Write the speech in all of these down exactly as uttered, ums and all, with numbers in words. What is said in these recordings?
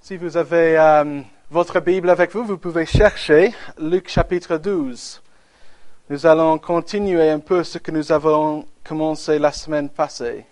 Si vous avez euh, votre Bible avec vous, vous pouvez chercher Luc chapitre douze. Nous allons continuer un peu ce que nous avons commencé la semaine passée.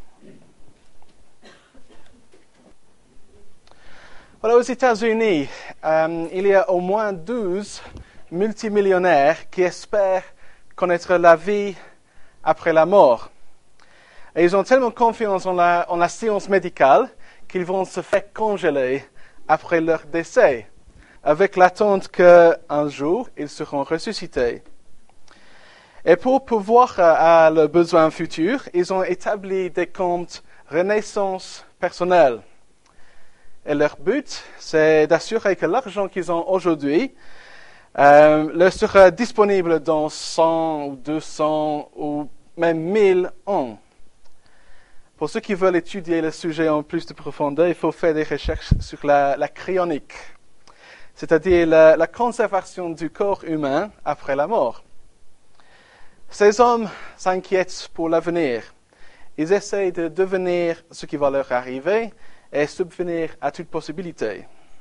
Voilà, aux États-Unis, euh, il y a au moins douze multimillionnaires qui espèrent connaître la vie après la mort. Et ils ont tellement confiance en la, en la science médicale qu'ils vont se faire congeler après leur décès, avec l'attente qu'un jour, ils seront ressuscités. Et pour pouvoir à leurs besoins futurs, ils ont établi des comptes renaissance personnelle. Et leur but, c'est d'assurer que l'argent qu'ils ont aujourd'hui euh, leur sera disponible dans cent ou deux cents ou même mille ans. Pour ceux qui veulent étudier le sujet en plus de profondeur, il faut faire des recherches sur la, la cryonique, c'est-à-dire la, la conservation du corps humain après la mort. Ces hommes s'inquiètent pour l'avenir. Ils essayent de deviner ce qui va leur arriver et subvenir à toute possibilité.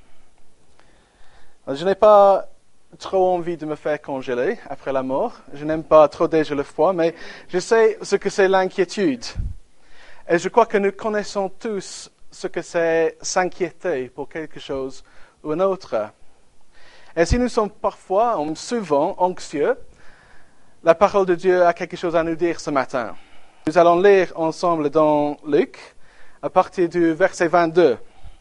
Je n'ai pas trop envie de me faire congeler après la mort. Je n'aime pas trop déjà le froid, mais je sais ce que c'est l'inquiétude. Et je crois que nous connaissons tous ce que c'est s'inquiéter pour quelque chose ou un autre. Et si nous sommes parfois, souvent, anxieux, la parole de Dieu a quelque chose à nous dire ce matin. Nous allons lire ensemble dans Luc, à partir du verset vingt-deux.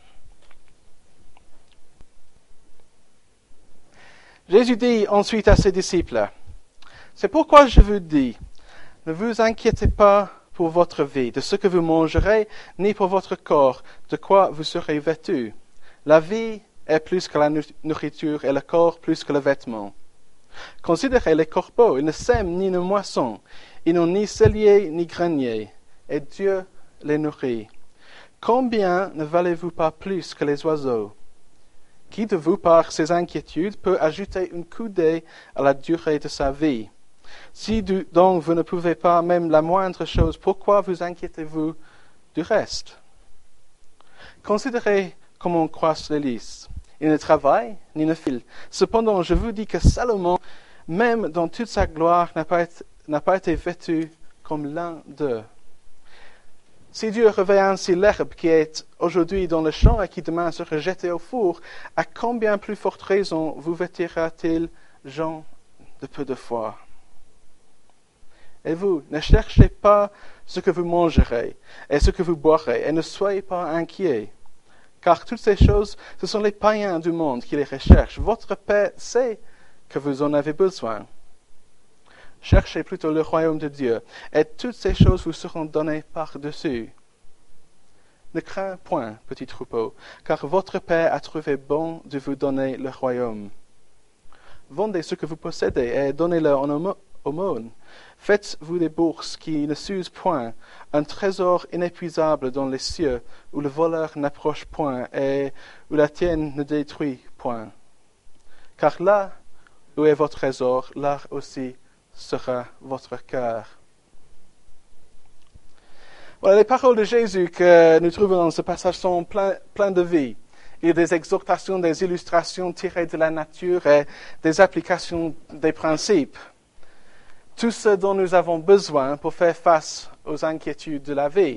Jésus dit ensuite à ses disciples, « C'est pourquoi je vous dis, ne vous inquiétez pas pour votre vie, de ce que vous mangerez, ni pour votre corps, de quoi vous serez vêtus. La vie est plus que la nourriture et le corps plus que le vêtement. Considérez les corbeaux, ils ne sèment ni ne moissonnent, ils n'ont ni cellier ni grenier, et Dieu les nourrit. Combien ne valez-vous pas plus que les oiseaux? Qui de vous, par ses inquiétudes, peut ajouter une coudée à la durée de sa vie? Si donc vous ne pouvez pas même la moindre chose, pourquoi vous inquiétez-vous du reste? Considérez comment croissent les lys. Ils ne travaillent ni ne filent. Cependant, je vous dis que Salomon, même dans toute sa gloire, n'a pas été, n'a pas été vêtu comme l'un d'eux. Si Dieu revêt ainsi l'herbe qui est aujourd'hui dans le champ et qui demain sera jetée au four, à combien plus forte raison vous vêtira-t-il, gens de peu de foi? Et vous, ne cherchez pas ce que vous mangerez et ce que vous boirez, et ne soyez pas inquiets. Car toutes ces choses, ce sont les païens du monde qui les recherchent. Votre Père sait que vous en avez besoin. Cherchez plutôt le royaume de Dieu, et toutes ces choses vous seront données par-dessus. Ne crains point, petit troupeau, car votre Père a trouvé bon de vous donner le royaume. Vendez ce que vous possédez et donnez-le en aumône. Faites-vous des bourses qui ne s'usent point, un trésor inépuisable dans les cieux, où le voleur n'approche point et où la tienne ne détruit point. Car là où est votre trésor, là aussi sera votre cœur. Voilà, les paroles de Jésus que nous trouvons dans ce passage sont pleines plein de vie. Il y a des exhortations, des illustrations tirées de la nature et des applications des principes. Tout ce dont nous avons besoin pour faire face aux inquiétudes de la vie.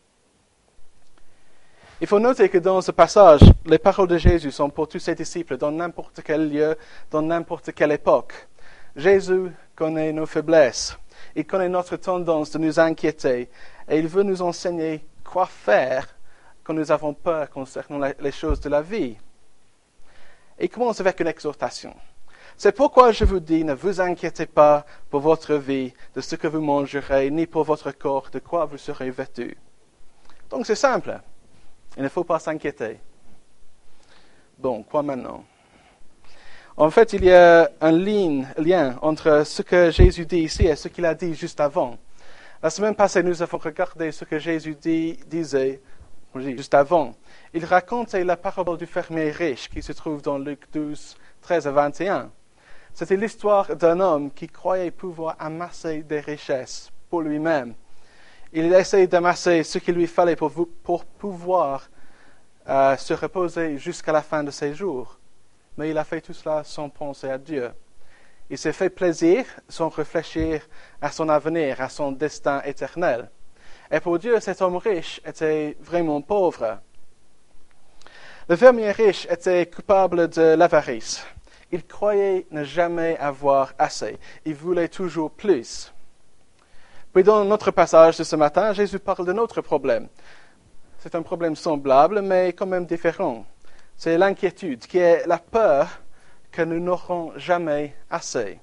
Il faut noter que dans ce passage, les paroles de Jésus sont pour tous ses disciples dans n'importe quel lieu, dans n'importe quelle époque. Jésus connaît nos faiblesses. Il connaît notre tendance de nous inquiéter et il veut nous enseigner quoi faire quand nous avons peur concernant les choses de la vie. Il commence avec une exhortation. C'est pourquoi je vous dis, ne vous inquiétez pas pour votre vie, de ce que vous mangerez, ni pour votre corps, de quoi vous serez vêtus. Donc c'est simple. Il ne faut pas s'inquiéter. Bon, quoi maintenant? En fait, il y a un lien entre ce que Jésus dit ici et ce qu'il a dit juste avant. La semaine passée, nous avons regardé ce que Jésus dit, disait juste avant. Il racontait la parabole du fermier riche qui se trouve dans Luc douze, treize à vingt et un. C'était l'histoire d'un homme qui croyait pouvoir amasser des richesses pour lui-même. Il essayait d'amasser ce qu'il lui fallait pour, pour pouvoir euh, se reposer jusqu'à la fin de ses jours. Mais il a fait tout cela sans penser à Dieu. Il s'est fait plaisir sans réfléchir à son avenir, à son destin éternel. Et pour Dieu, cet homme riche était vraiment pauvre. Le fermier riche était coupable de l'avarice. Il croyait ne jamais avoir assez. Il voulait toujours plus. Puis dans notre passage de ce matin, Jésus parle d'un autre problème. C'est un problème semblable, mais quand même différent. C'est l'inquiétude, qui est la peur que nous n'aurons jamais assez.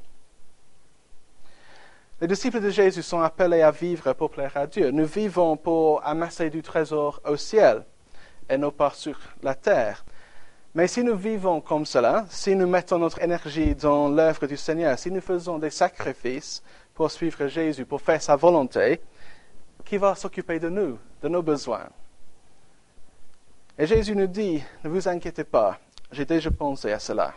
Les disciples de Jésus sont appelés à vivre pour plaire à Dieu. Nous vivons pour amasser du trésor au ciel et non pas sur la terre. Mais si nous vivons comme cela, si nous mettons notre énergie dans l'œuvre du Seigneur, si nous faisons des sacrifices pour suivre Jésus, pour faire sa volonté, qui va s'occuper de nous, de nos besoins? Et Jésus nous dit, ne vous inquiétez pas, j'ai déjà pensé à cela.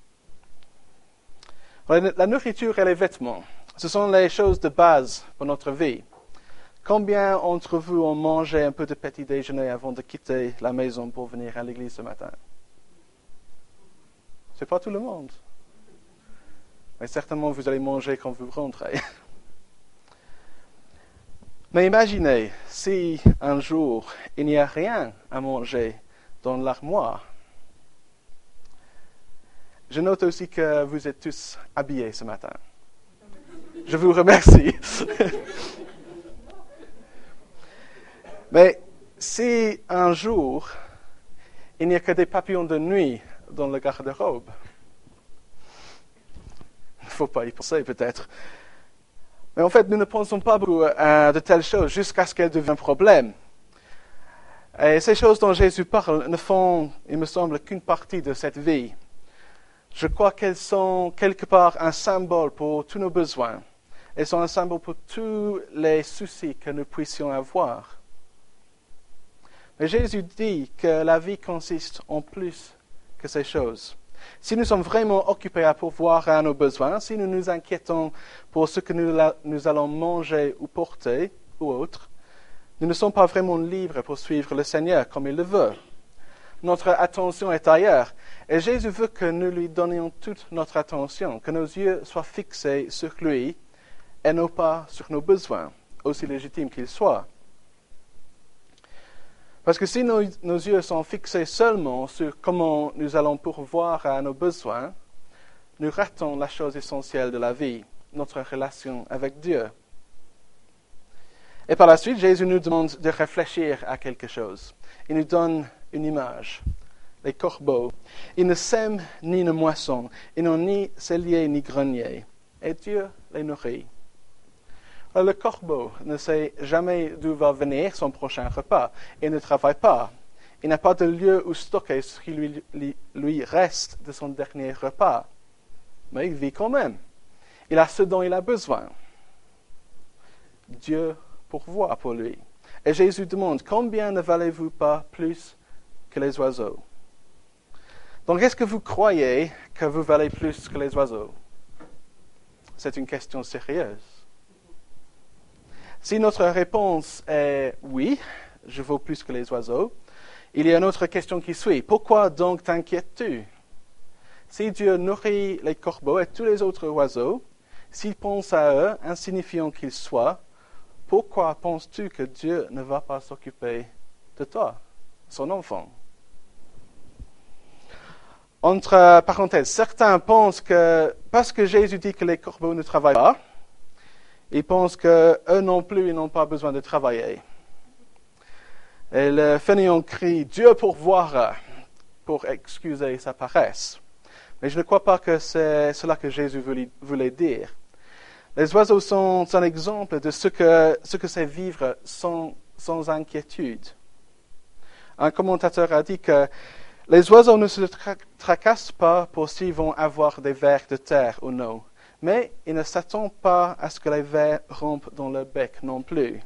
La nourriture et les vêtements, ce sont les choses de base pour notre vie. Combien d'entre vous ont mangé un peu de petit déjeuner avant de quitter la maison pour venir à l'église ce matin? Ce n'est pas tout le monde. Mais certainement, vous allez manger quand vous rentrez. Mais imaginez si un jour, il n'y a rien à manger dans l'armoire. Je note aussi que vous êtes tous habillés ce matin. Je vous remercie. Mais si un jour, il n'y a que des papillons de nuit dans le garde-robe, il ne faut pas y penser peut-être. Mais en fait, nous ne pensons pas beaucoup à de telles choses jusqu'à ce qu'elles deviennent un problème. Et ces choses dont Jésus parle ne font, il me semble, qu'une partie de cette vie. Je crois qu'elles sont quelque part un symbole pour tous nos besoins. Elles sont un symbole pour tous les soucis que nous puissions avoir. Mais Jésus dit que la vie consiste en plus que ces choses. Si nous sommes vraiment occupés à pourvoir à nos besoins, si nous nous inquiétons pour ce que nous, la, nous allons manger ou porter ou autre, nous ne sommes pas vraiment libres pour suivre le Seigneur comme il le veut. Notre attention est ailleurs. Et Jésus veut que nous lui donnions toute notre attention, que nos yeux soient fixés sur lui et non pas sur nos besoins, aussi légitimes qu'ils soient. Parce que si nos, nos yeux sont fixés seulement sur comment nous allons pourvoir à nos besoins, nous ratons la chose essentielle de la vie, notre relation avec Dieu. Et par la suite, Jésus nous demande de réfléchir à quelque chose. Il nous donne une image. Les corbeaux. Ils ne sèment ni ne moissonnent. Ils n'ont ni cellier ni grenier. Et Dieu les nourrit. Le corbeau ne sait jamais d'où va venir son prochain repas. Il ne travaille pas. Il n'a pas de lieu où stocker ce qui lui, lui, lui reste de son dernier repas. Mais il vit quand même. Il a ce dont il a besoin. Dieu pourvoit pour lui. Et Jésus demande, combien ne valez-vous pas plus que les oiseaux? Donc, est-ce que vous croyez que vous valez plus que les oiseaux? C'est une question sérieuse. Si notre réponse est oui, je vaux plus que les oiseaux, il y a une autre question qui suit. Pourquoi donc t'inquiètes-tu? Si Dieu nourrit les corbeaux et tous les autres oiseaux, s'il pense à eux, insignifiants qu'ils soient, pourquoi penses-tu que Dieu ne va pas s'occuper de toi, son enfant? Entre parenthèses, certains pensent que parce que Jésus dit que les corbeaux ne travaillent pas, ils pensent qu'eux non plus, ils n'ont pas besoin de travailler. Et le fainéant crie « Dieu pourvoira » pour excuser sa paresse. Mais je ne crois pas que c'est cela que Jésus voulait dire. Les oiseaux sont un exemple de ce que, ce que c'est vivre sans, sans inquiétude. Un commentateur a dit que les oiseaux ne se tra- tracassent pas pour s'ils vont avoir des vers de terre ou non, mais ils ne s'attendent pas à ce que les vers rompent dans leur bec non plus.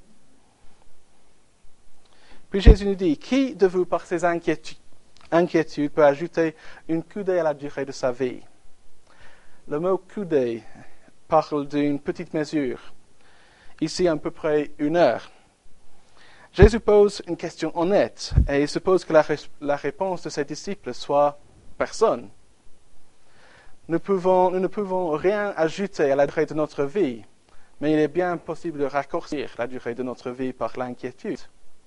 Puis Jésus nous dit, qui de vous par ses inquiétudes, inquiétudes peut ajouter une coudée à la durée de sa vie? Le mot coudée parle d'une petite mesure, ici à peu près une heure. Jésus pose une question honnête et il suppose que la, la réponse de ses disciples soit personne. Nous, pouvons, nous ne pouvons rien ajouter à la durée de notre vie, mais il est bien possible de raccourcir la durée de notre vie par l'inquiétude.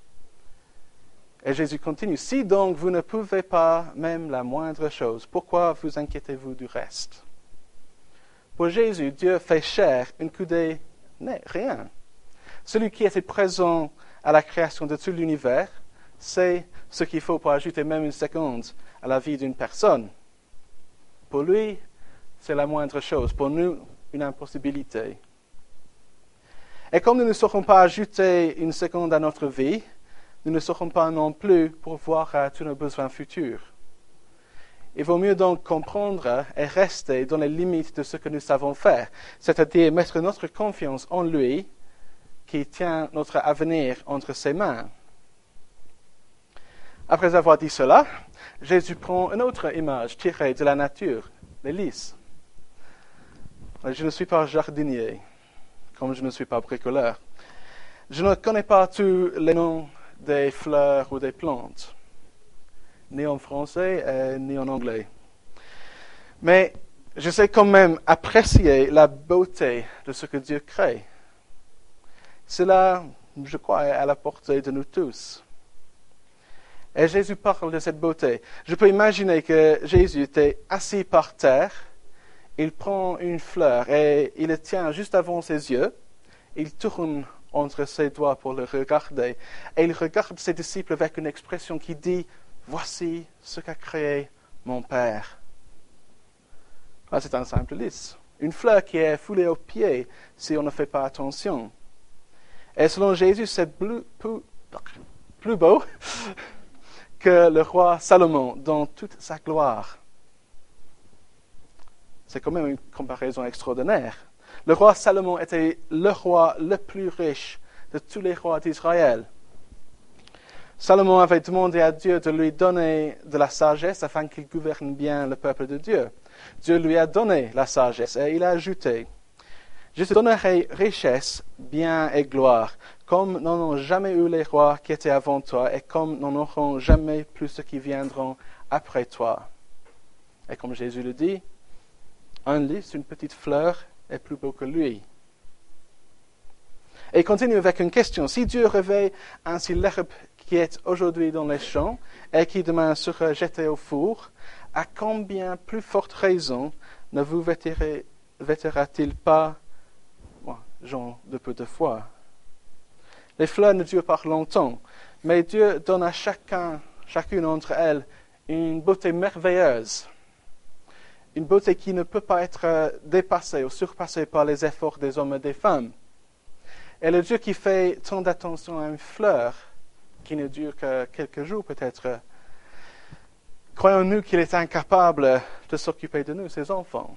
Et Jésus continue, si donc vous ne pouvez pas même la moindre chose, pourquoi vous inquiétez-vous du reste? Pour Jésus, Dieu fait chair une coudée n'est rien. Celui qui était présent à la création de tout l'univers sait ce qu'il faut pour ajouter même une seconde à la vie d'une personne. Pour lui, c'est la moindre chose. Pour nous, une impossibilité. Et comme nous ne saurons pas ajouter une seconde à notre vie, nous ne saurons pas non plus pourvoir à tous nos besoins futurs. Il vaut mieux donc comprendre et rester dans les limites de ce que nous savons faire, c'est-à-dire mettre notre confiance en lui qui tient notre avenir entre ses mains. Après avoir dit cela, Jésus prend une autre image tirée de la nature, les lys. Je ne suis pas jardinier, comme je ne suis pas bricoleur. Je ne connais pas tous les noms des fleurs ou des plantes, ni en français euh, ni en anglais. Mais je sais quand même apprécier la beauté de ce que Dieu crée. Cela, je crois, est à la portée de nous tous. Et Jésus parle de cette beauté. Je peux imaginer que Jésus était assis par terre, il prend une fleur et il le tient juste avant ses yeux, il tourne entre ses doigts pour le regarder. Et il regarde ses disciples avec une expression qui dit « Voici ce qu'a créé mon Père ». Ah, c'est un simple lys. Une fleur qui est foulée aux pieds si on ne fait pas attention. Et selon Jésus, c'est plus, plus, plus beau que le roi Salomon dans toute sa gloire. C'est quand même une comparaison extraordinaire. Le roi Salomon était le roi le plus riche de tous les rois d'Israël. Salomon avait demandé à Dieu de lui donner de la sagesse afin qu'il gouverne bien le peuple de Dieu. Dieu lui a donné la sagesse et il a ajouté « Je te donnerai richesse, bien et gloire, comme n'en ont jamais eu les rois qui étaient avant toi et comme n'en auront jamais plus ceux qui viendront après toi. » Et comme Jésus le dit, un lys, une petite fleur, est plus beau que lui. Et il continue avec une question. Si Dieu réveille ainsi l'herbe qui est aujourd'hui dans les champs et qui demain sera jetée au four, à combien plus forte raison ne vous vêtira-t-il pas, bon, gens de peu de foi? Les fleurs ne durent pas longtemps, mais Dieu donne à chacun, chacune d'entre elles une beauté merveilleuse. Une beauté qui ne peut pas être dépassée ou surpassée par les efforts des hommes et des femmes. Et le Dieu qui fait tant d'attention à une fleur, qui ne dure que quelques jours peut-être, croyons-nous qu'il est incapable de s'occuper de nous, ses enfants?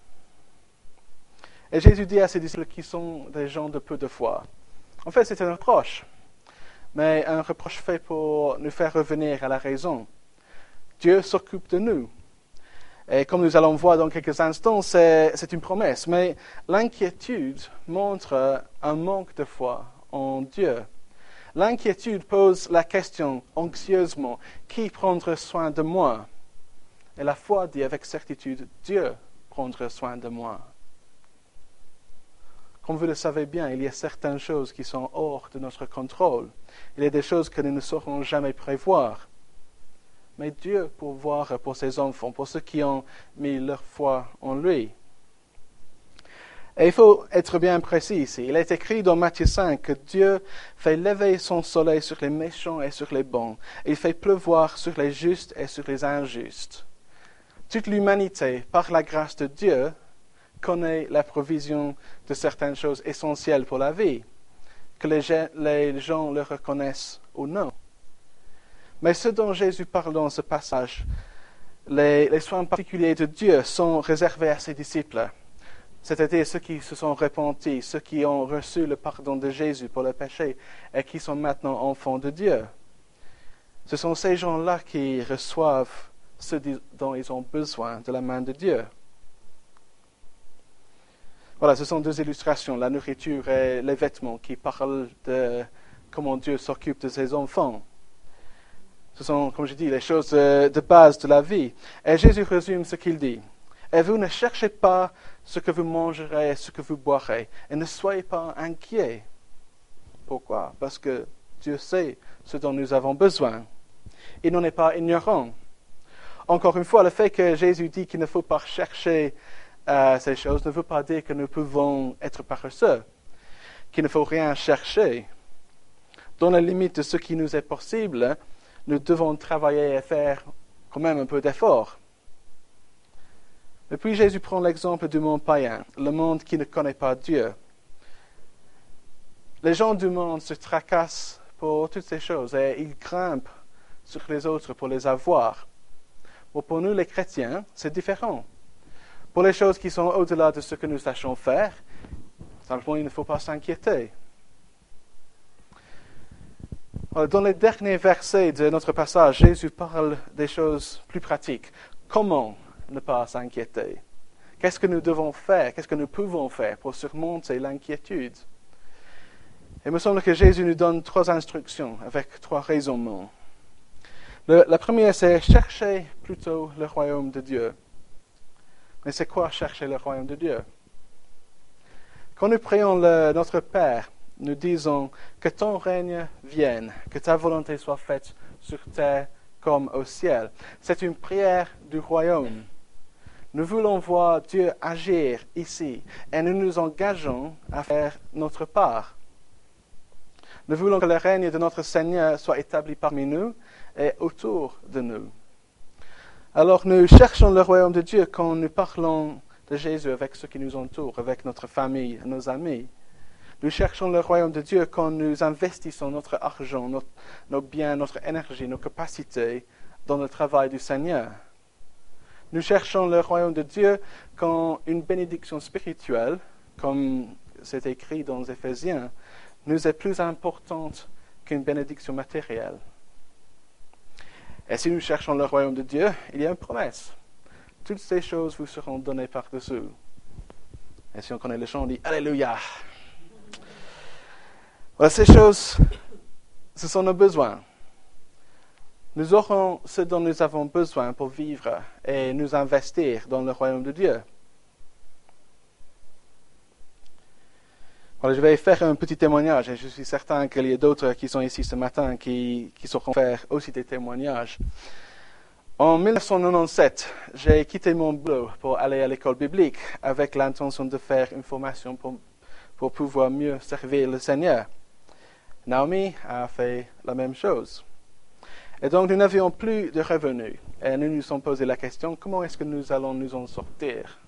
Et Jésus dit à ses disciples qui sont des gens de peu de foi. En fait, c'est un reproche, mais un reproche fait pour nous faire revenir à la raison. Dieu s'occupe de nous. Et comme nous allons voir dans quelques instants, c'est, c'est une promesse. Mais l'inquiétude montre un manque de foi en Dieu. L'inquiétude pose la question anxieusement, qui prendra soin de moi? Et la foi dit avec certitude, Dieu prendra soin de moi. Comme vous le savez bien, il y a certaines choses qui sont hors de notre contrôle. Il y a des choses que nous ne saurons jamais prévoir. Mais Dieu pourvoira pour ses enfants, pour ceux qui ont mis leur foi en lui. Et il faut être bien précis ici. Il est écrit dans Matthieu cinq que Dieu fait lever son soleil sur les méchants et sur les bons. Il fait pleuvoir sur les justes et sur les injustes. Toute l'humanité, par la grâce de Dieu, connaît la provision de certaines choses essentielles pour la vie, que les gens le reconnaissent ou non. Mais ce dont Jésus parle dans ce passage, les, les soins particuliers de Dieu sont réservés à ses disciples, c'est-à-dire ceux qui se sont repentis, ceux qui ont reçu le pardon de Jésus pour le péché et qui sont maintenant enfants de Dieu. Ce sont ces gens-là qui reçoivent ce dont ils ont besoin de la main de Dieu. Voilà, ce sont deux illustrations, la nourriture et les vêtements, qui parlent de comment Dieu s'occupe de ses enfants. Ce sont, comme je dis, les choses de, de base de la vie. Et Jésus résume ce qu'il dit. Et vous ne cherchez pas ce que vous mangerez, ce que vous boirez. Et ne soyez pas inquiets. Pourquoi? Parce que Dieu sait ce dont nous avons besoin. Il n'en est pas ignorant. Encore une fois, le fait que Jésus dit qu'il ne faut pas chercher euh, ces choses ne veut pas dire que nous pouvons être paresseux, qu'il ne faut rien chercher. Dans la limite de ce qui nous est possible, nous devons travailler et faire quand même un peu d'effort. Et puis Jésus prend l'exemple du monde païen, le monde qui ne connaît pas Dieu. Les gens du monde se tracassent pour toutes ces choses et ils grimpent sur les autres pour les avoir. Bon, pour nous les chrétiens, c'est différent. Pour les choses qui sont au-delà de ce que nous sachons faire, simplement il ne faut pas s'inquiéter. Dans les derniers versets de notre passage, Jésus parle des choses plus pratiques. Comment ne pas s'inquiéter? Qu'est-ce que nous devons faire? Qu'est-ce que nous pouvons faire pour surmonter l'inquiétude? Il me semble que Jésus nous donne trois instructions avec trois raisonnements. Le, la première, c'est chercher plutôt le royaume de Dieu. Mais c'est quoi chercher le royaume de Dieu? Quand nous prions le, notre Père, nous disons que ton règne vienne, que ta volonté soit faite sur terre comme au ciel. C'est une prière du royaume. Nous voulons voir Dieu agir ici et nous nous engageons à faire notre part. Nous voulons que le règne de notre Seigneur soit établi parmi nous et autour de nous. Alors nous cherchons le royaume de Dieu quand nous parlons de Jésus avec ceux qui nous entourent, avec notre famille, nos amis. Nous cherchons le royaume de Dieu quand nous investissons notre argent, notre, nos biens, notre énergie, nos capacités dans le travail du Seigneur. Nous cherchons le royaume de Dieu quand une bénédiction spirituelle, comme c'est écrit dans les Éphésiens, nous est plus importante qu'une bénédiction matérielle. Et si nous cherchons le royaume de Dieu, il y a une promesse. Toutes ces choses vous seront données par-dessous. Et si on connaît le chant, on dit « Alléluia ». Voilà, ces choses, ce sont nos besoins. Nous aurons ce dont nous avons besoin pour vivre et nous investir dans le royaume de Dieu. Voilà, je vais faire un petit témoignage et je suis certain qu'il y a d'autres qui sont ici ce matin qui, qui sauront faire aussi des témoignages. En mille neuf cent quatre-vingt-dix-sept, j'ai quitté mon boulot pour aller à l'école biblique avec l'intention de faire une formation pour, pour pouvoir mieux servir le Seigneur. Naomi a fait la même chose. Et donc, nous n'avions plus de revenus. Et nous nous sommes posé la question, comment est-ce que nous allons nous en sortir?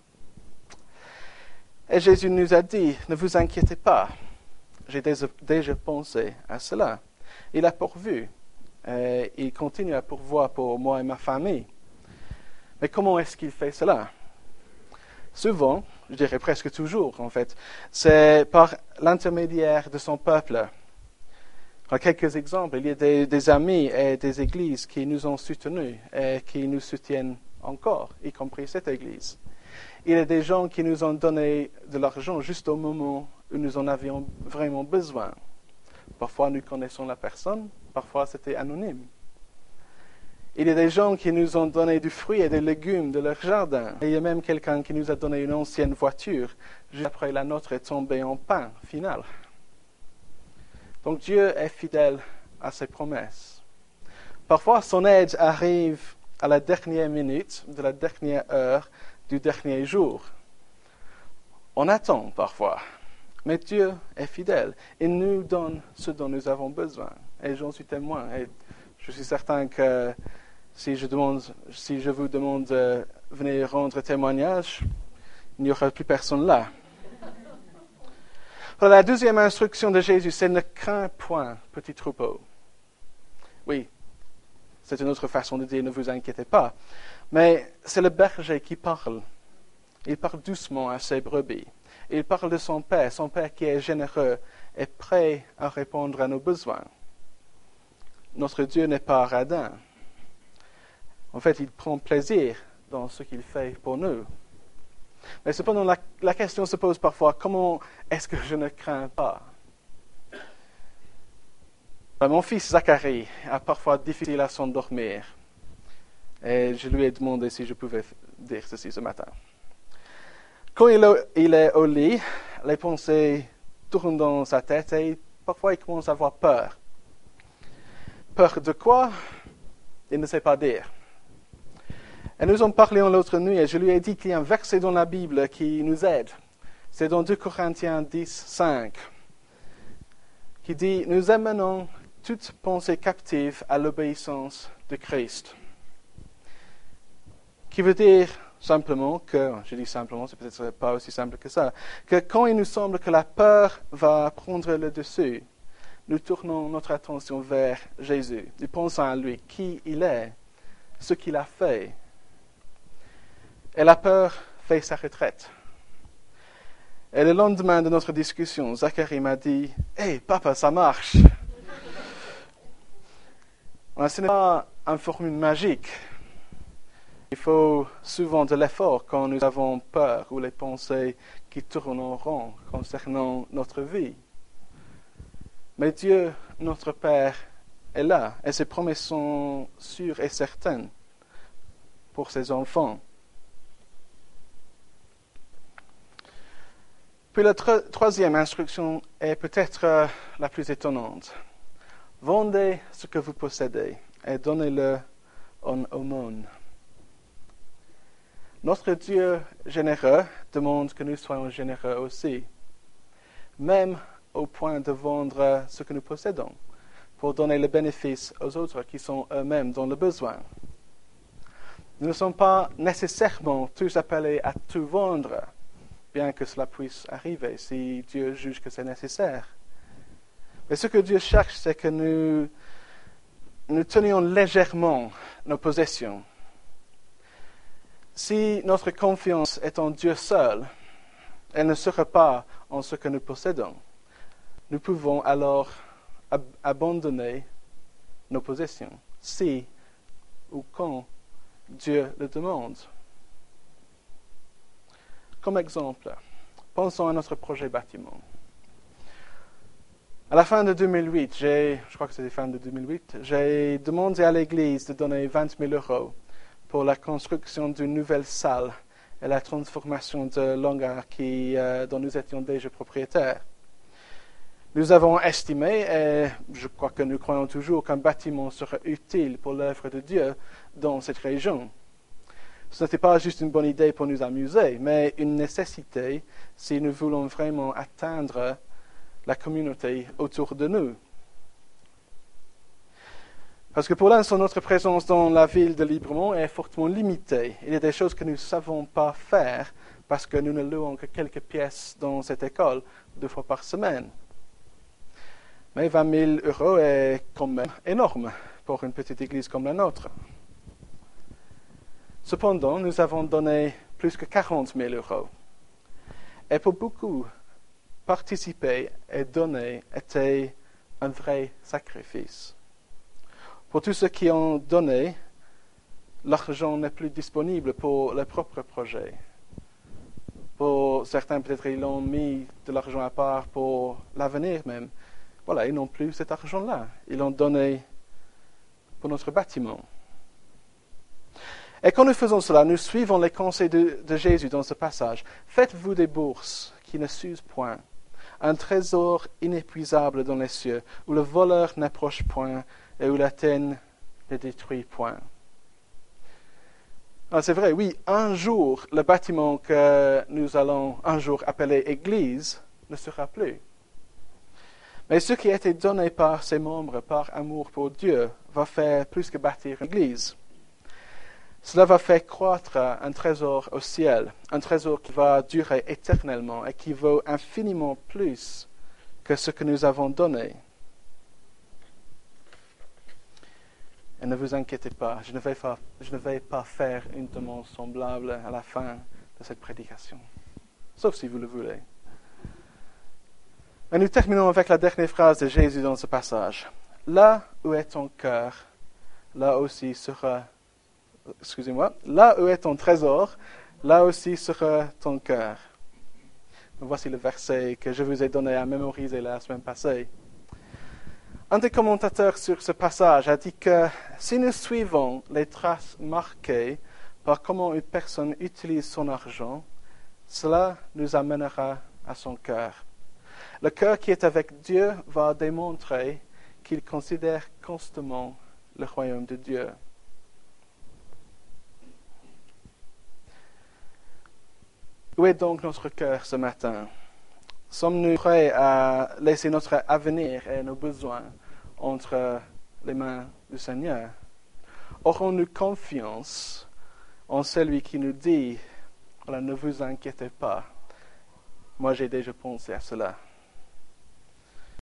Et Jésus nous a dit, ne vous inquiétez pas. J'ai déjà pensé à cela. Il a pourvu. Et il continue à pourvoir pour moi et ma famille. Mais comment est-ce qu'il fait cela? Souvent, je dirais presque toujours en fait, c'est par l'intermédiaire de son peuple. Quelques exemples, il y a des, des amis et des églises qui nous ont soutenus et qui nous soutiennent encore, y compris cette église. Il y a des gens qui nous ont donné de l'argent juste au moment où nous en avions vraiment besoin. Parfois nous connaissons la personne, parfois c'était anonyme. Il y a des gens qui nous ont donné du fruit et des légumes de leur jardin. Et il y a même quelqu'un qui nous a donné une ancienne voiture, juste après la nôtre est tombée en panne finale. Donc Dieu est fidèle à ses promesses. Parfois, son aide arrive à la dernière minute, de la dernière heure, du dernier jour. On attend parfois, mais Dieu est fidèle. Il nous donne ce dont nous avons besoin. Et j'en suis témoin. Et je suis certain que si je, demande, si je vous demande de venir rendre témoignage, il n'y aura plus personne là. Alors, la deuxième instruction de Jésus, c'est ne crains point, petit troupeau. Oui, c'est une autre façon de dire ne vous inquiétez pas. Mais c'est le berger qui parle. Il parle doucement à ses brebis. Il parle de son Père, son Père qui est généreux et prêt à répondre à nos besoins. Notre Dieu n'est pas radin. En fait, il prend plaisir dans ce qu'il fait pour nous. Mais cependant, la, la question se pose parfois, comment est-ce que je ne crains pas? Mon fils Zacharie a parfois difficile à s'endormir. Et je lui ai demandé si je pouvais dire ceci ce matin. Quand il est au lit, les pensées tournent dans sa tête et parfois il commence à avoir peur. Peur de quoi? Il ne sait pas dire. Et nous en parlions l'autre nuit et je lui ai dit qu'il y a un verset dans la Bible qui nous aide. C'est dans deux Corinthiens dix, cinq, qui dit « Nous amenons toute pensée captive à l'obéissance de Christ ». Qui veut dire simplement que, je dis simplement, c'est peut-être pas aussi simple que ça, que quand il nous semble que la peur va prendre le dessus, nous tournons notre attention vers Jésus. Nous pensons à lui, qui il est, ce qu'il a fait. Et la peur fait sa retraite. Et le lendemain de notre discussion, Zacharie m'a dit « Hey, papa, ça marche !» Ce n'est pas une formule magique. Il faut souvent de l'effort quand nous avons peur ou les pensées qui tournent en rond concernant notre vie. Mais Dieu, notre Père, est là et ses promesses sont sûres et certaines pour ses enfants. Puis la tro- troisième instruction est peut-être euh, la plus étonnante. Vendez ce que vous possédez et donnez-le en aumône. Notre Dieu généreux demande que nous soyons généreux aussi, même au point de vendre ce que nous possédons, pour donner le bénéfice aux autres qui sont eux-mêmes dans le besoin. Nous ne sommes pas nécessairement tous appelés à tout vendre, bien que cela puisse arriver si Dieu juge que c'est nécessaire. Mais ce que Dieu cherche, c'est que nous, nous tenions légèrement nos possessions. Si notre confiance est en Dieu seul, elle ne sera pas en ce que nous possédons. Nous pouvons alors ab- abandonner nos possessions, si ou quand Dieu le demande. Comme exemple, pensons à notre projet bâtiment. À la fin de deux mille huit, j'ai, je crois que c'était fin de deux mille huit, j'ai demandé à l'Église de donner vingt mille euros pour la construction d'une nouvelle salle et la transformation de l'hangar qui, euh, dont nous étions déjà propriétaires. Nous avons estimé, et je crois que nous croyons toujours, qu'un bâtiment serait utile pour l'œuvre de Dieu dans cette région. Ce n'était pas juste une bonne idée pour nous amuser, mais une nécessité si nous voulons vraiment atteindre la communauté autour de nous. Parce que pour l'instant, notre présence dans la ville de Libremont est fortement limitée. Il y a des choses que nous ne savons pas faire parce que nous ne louons que quelques pièces dans cette école deux fois par semaine. Mais vingt mille euros est quand même énorme pour une petite église comme la nôtre. Cependant, nous avons donné plus que quarante mille euros. Et pour beaucoup, participer et donner était un vrai sacrifice. Pour tous ceux qui ont donné, l'argent n'est plus disponible pour leurs propres projets. Pour certains, peut-être, ils ont mis de l'argent à part pour l'avenir même. Voilà, ils n'ont plus cet argent-là. Ils l'ont donné pour notre bâtiment. Et quand nous faisons cela, nous suivons les conseils de, de Jésus dans ce passage. Faites-vous des bourses qui ne s'usent point, un trésor inépuisable dans les cieux, où le voleur n'approche point et où la teigne ne détruit point. Alors, c'est vrai, oui, un jour, le bâtiment que nous allons un jour appeler Église ne sera plus. Mais ce qui a été donné par ses membres, par amour pour Dieu, va faire plus que bâtir une Église. Cela va faire croître un trésor au ciel, un trésor qui va durer éternellement et qui vaut infiniment plus que ce que nous avons donné. Et ne vous inquiétez pas, je ne vais pas, je ne vais pas faire une demande semblable à la fin de cette prédication, sauf si vous le voulez. Mais nous terminons avec la dernière phrase de Jésus dans ce passage. Là où est ton cœur, là aussi sera, excusez-moi, là où est ton trésor, là aussi sera ton cœur. Voici le verset que je vous ai donné à mémoriser la semaine passée. Un des commentateurs sur ce passage a dit que si nous suivons les traces marquées par comment une personne utilise son argent, cela nous amènera à son cœur. Le cœur qui est avec Dieu va démontrer qu'il considère constamment le royaume de Dieu. Où est donc notre cœur ce matin? Sommes-nous prêts à laisser notre avenir et nos besoins entre les mains du Seigneur? Aurons-nous confiance en celui qui nous dit, voilà, ne vous inquiétez pas, moi j'ai déjà pensé à cela.